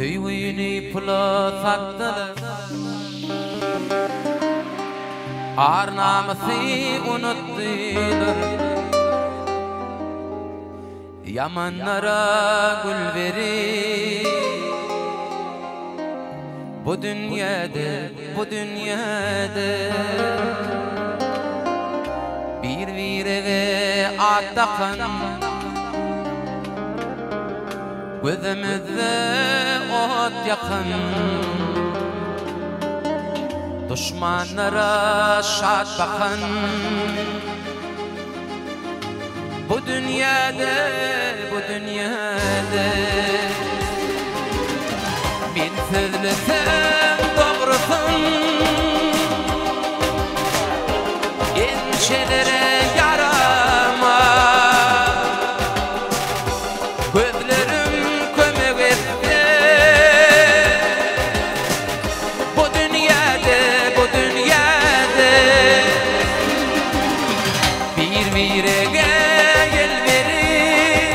Tüyvini pula saktılar Ar namazı unuttular Yamanlara gül verir Bu dünyada Bir virege atakan Gözümüzde ot yakın Düşmanlara şad bakın Bu dünyada Bir sözlüsün doğrusun Gençlere yarama Gözlerim kömek etti Bu dünyada Bir virege gel verir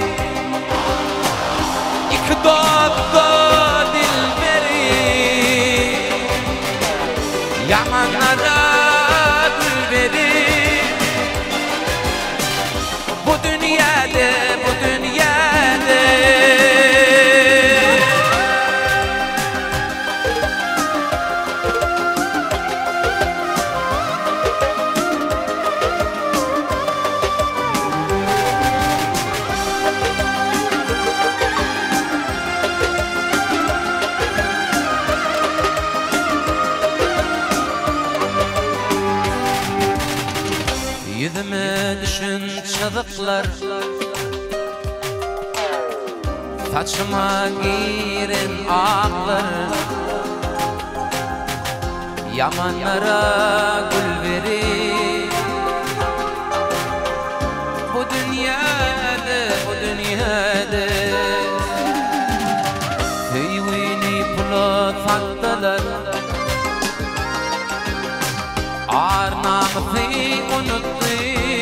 İki dosta dil verir Yamanlara gül verir Bu dünyada Yüzüme düşün çığlıklar Saçıma giren ağlar Yamanlara gül verir Bu dünyada Tüyvini pula saktılar Ar namazı unuttular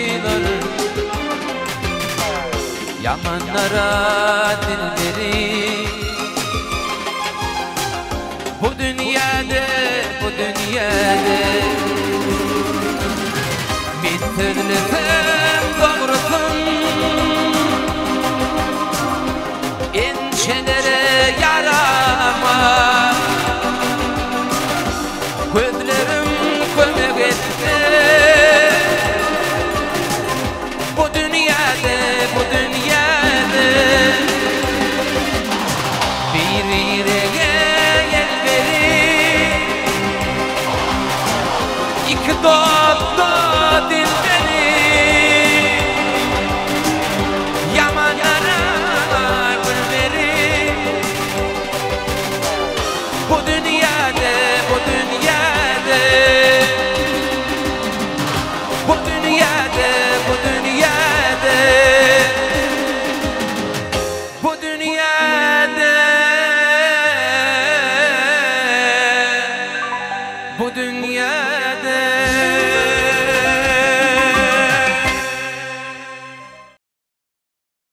Yamanlara dil verir Bu dünyada Bir türlü